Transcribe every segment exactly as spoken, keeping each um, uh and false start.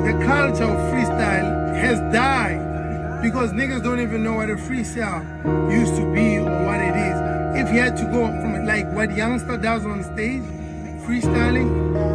the culture of freestyle has died because niggas don't even know what a freestyle used to be or what it is. If you had to go from like what Youngster does on stage, freestyling,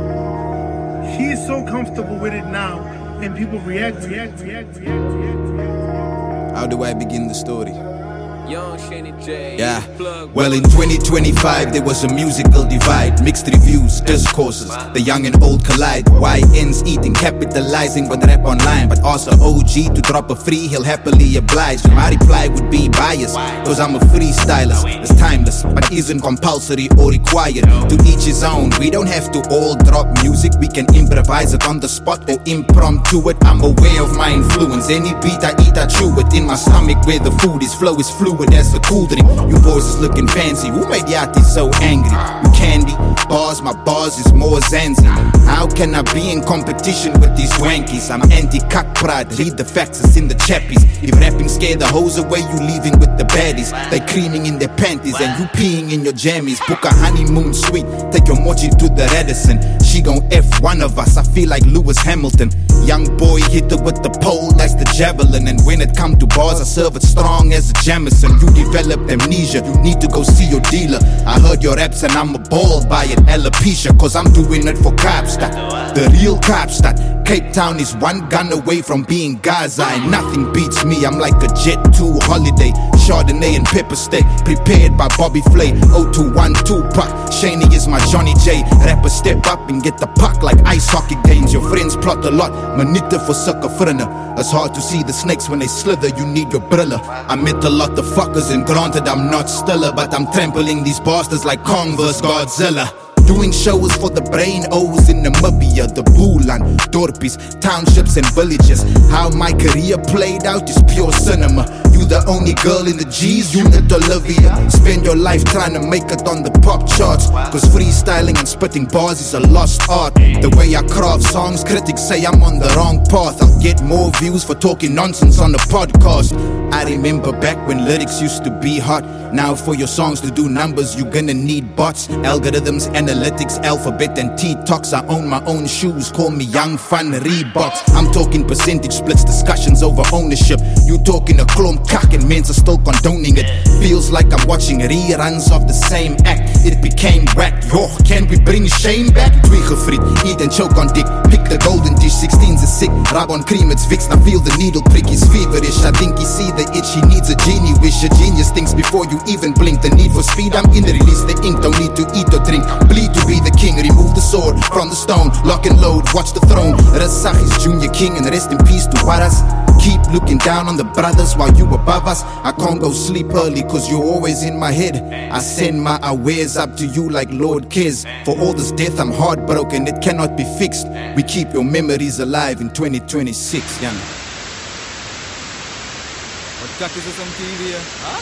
he's so comfortable with it now and people react, react, react, react, react, react. How do I begin the story? Young Shanny J. Yeah. Well, in twenty twenty-five there was a musical divide, mixed reviews, discourses, the young and old collide. Y Ns eating, capitalizing with rap online, but ask a O G to drop a free, he'll happily oblige. My reply would be biased, cause I'm a freestylist. It's timeless, but isn't compulsory or required. To each his own, we don't have to all drop music, we can improvise it on the spot or impromptu it. I'm aware of my influence, any beat I eat I chew it. In my stomach where the food is, flow is fluid as the cool drink. You boys is looking fancy, who made Yachty so angry? You candy, bars, my bars is more Zanzi. How can I be in competition with these wankies? I'm anti-cock pride, read the facts, it's in the chappies. If rapping scare the hoes away, you leaving with the baddies. They creaming in their panties and you peeing in your jammies. Book a honeymoon suite, take your mochi to the Radisson. She gon' F one of us, I feel like Lewis Hamilton. Young boy hit her with the pole, that's the javelin. And when it come to bars, I serve it strong as a Jamison. You developed amnesia, you need to go see your dealer. I heard your raps and I'm appalled by it, alopecia. Cause I'm doing it for Kaapstad, the real Kaapstad. Cape Town is one gun away from being Gaza, and nothing beats me, I'm like a jet two holiday. Chardonnay and pepper steak, prepared by Bobby Flay. oh two one Tupac, Shaney is my Johnny J. Rapper step up and get the puck like ice hockey games. Your friends plot a lot, manita for sucker frinner. It's hard to see the snakes when they slither, you need your brilla. I met a lot of fuckers and granted I'm not stiller, but I'm trampling these bastards like Kong vs Godzilla. Doing shows for the brain O's in Namibia, the Bulan, Dorpies, townships and villages. How my career played out is pure cinema. You the only girl in the G's unit, Olivia. Spend your life trying to make it on the pop charts, cause freestyling and spitting bars is a lost art. The way I craft songs, critics say I'm on the wrong path. I'll get more views for talking nonsense on a podcast. I remember back when lyrics used to be hot. Now for your songs to do numbers, you're gonna need bots, algorithms, analytics, alphabet and T-Talks. I own my own shoes, call me Young Fun Reeboks. I'm talking percentage splits, discussions over ownership. You talking a klomp kak and men are still condoning it. Feels like I'm watching reruns of the same act. It became whack, yo, can we bring shame back? Twee gefriet, eat and choke on dick. Pick the golden dish, sixteens is sick. Rub on cream, it's Vicks, now feel the needle prick. He's feverish, I think he see the itch. He needs a genie wish, a genius thinks before you even blink. The need for speed, I'm in the release the ink. Don't need to eat or drink, bleed to be the king. Remove the sword from the stone, lock and load, watch the throne. Rasach is junior king and rest in peace to Waras. Keep looking down on the brothers while you above us. I can't go sleep early cause you're always in my head. I send my awares up to you like Lord Kiz. For all this death I'm heartbroken, it cannot be fixed. We keep your memories alive in twenty twenty-six, young. Wat kak is dit om T V? Huh?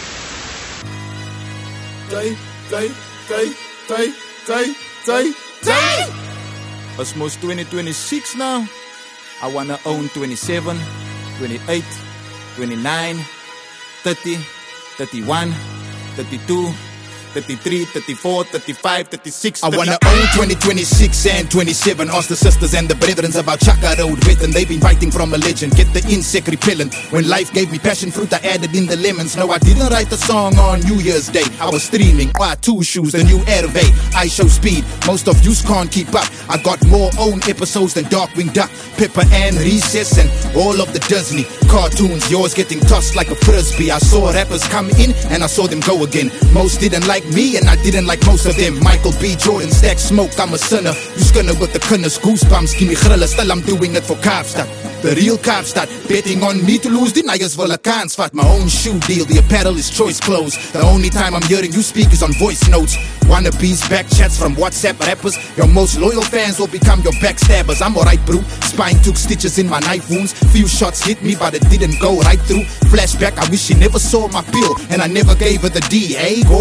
Tay, tay, tay, tay, tay, tay, tay. It's most twenty twenty-six now. I wanna own twenty-seven, twenty-eight, twenty-nine, thirty, thirty-one, thirty-two, thirty-three, thirty-four, thirty-five, thirty-six, I wanna own twenty twenty-six and twenty-seven. Ask the sisters and the brethren about Chaka Road with, and they've been writing from a legend. Get the insect repellent. When life gave me passion fruit, I added in the lemons. No, I didn't write the song on New Year's Day. I was streaming Y two shoes, the new Airway. I show speed, most of yous can't keep up. I got more own episodes than Darkwing Duck, Pepper and Recess, and all of the Disney cartoons. Yours getting tossed like a frisbee. I saw rappers come in and I saw them go again. Most didn't like me and I didn't like most of them. Michael B. Jordan, Stack Smoke, I'm a sinner. You skinner with the kinders, goosebumps, give me grilla. Still I'm doing it for Kaapstad, the real Kaapstad. Betting on me to lose, die niggas will a kans vat. My own shoe deal, the apparel is choice clothes. The only time I'm hearing you speak is on voice notes. Wannabes, back chats from WhatsApp rappers. Your most loyal fans will become your backstabbers. I'm alright bro, spine took stitches in my knife wounds. Few shots hit me but it didn't go right through. Flashback, I wish she never saw my pill and I never gave her the D. Hey, Gordon Hill,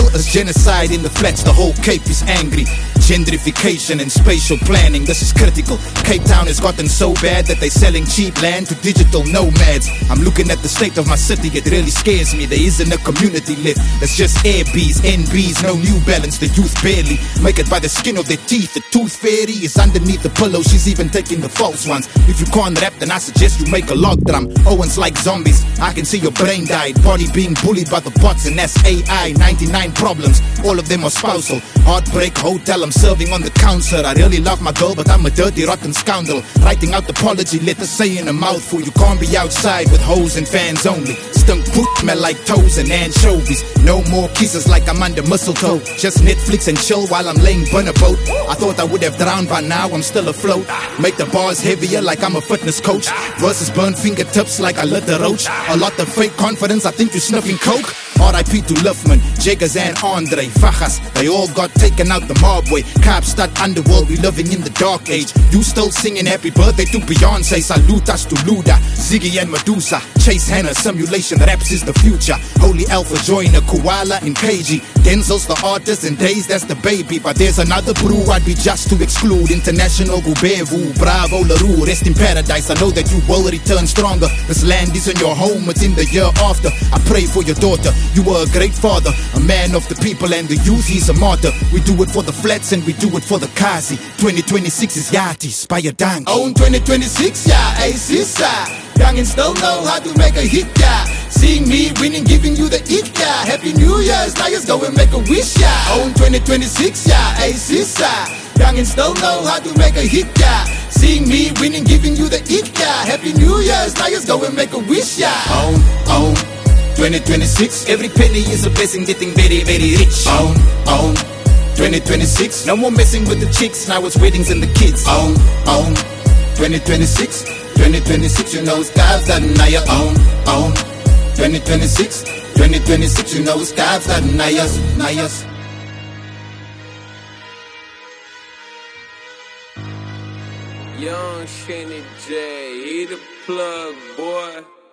Still there's genocide in the flats, the whole Cape is angry. Gentrification and spatial planning, this is critical. Cape Town has gotten so bad that they're selling cheap land to digital nomads. I'm looking at the state of my city, it really scares me. There isn't a community left, there's just Airbnbs, N Bs, no New Balance. The youth barely make it by the skin of their teeth. The tooth fairy is underneath the pillow, she's even taking the false ones. If you can't rap, then I suggest you make a log drum. Owens like zombies, I can see your brain died. Body being bullied by the bots, and that's A I. ninety-nine problems, all of them are spousal. Heartbreak hotel, I'm serving on the counter. I really love my girl, but I'm a dirty rotten scoundrel. Writing out apology letters, saying a mouthful. You can't be outside with hoes and fans only. Stunk poop smell like toes and anchovies. No more kisses like I'm under mistletoe. Just Netflix and chill while I'm laying burn a boat. I thought I would have drowned by now, I'm still afloat. Make the bars heavier like I'm a fitness coach. Versus burn fingertips like I lit the roach. A lot of fake confidence, I think you're sniffing coke. R I P to Luffman, Jaggers and Andre, Fajas, they all got taken out the mob way. Kaapstad underworld, we living in the dark age. You still singing happy birthday to Beyonce. Salutas to Luda, Ziggy and Medusa, Chase Hanna, simulation raps is the future. Holy Alpha joiner, Koala and K G. Denzel's the artist and Days, that's the baby. But there's another brew I'd be just to exclude. International Gubevu, Bravo LaRue, rest in paradise. I know that you will return stronger. This land isn't your home, it's in the year after. I pray for your daughter, you were a great father, a man of the people and the youth, he's a martyr. We do it for the flats and we do it for the Kazi. twenty twenty-six is Yati, Spire Dank. Own twenty twenty-six, yeah, A C S I. Young and still know how to make a hit, yeah. Seeing me winning, giving you the it, yeah. Happy New Year's, now just go and make a wish, yeah. Own twenty twenty-six, yeah, A C S I. Young and still know how to make a hit, yeah. Seeing me winning, giving you the it, yeah. Happy New Year's, now just go and make a wish, yeah. Own, own twenty twenty-six, every penny is a blessing, getting very, very rich. Own, own twenty twenty-six, no more messing with the chicks, now it's weddings and the kids. Own, own twenty twenty-six, twenty twenty-six, you know it's God's that now you own, own twenty twenty-six, twenty twenty-six, you know it's God's that now you, now you. Young Shanny J, he the plug, boy.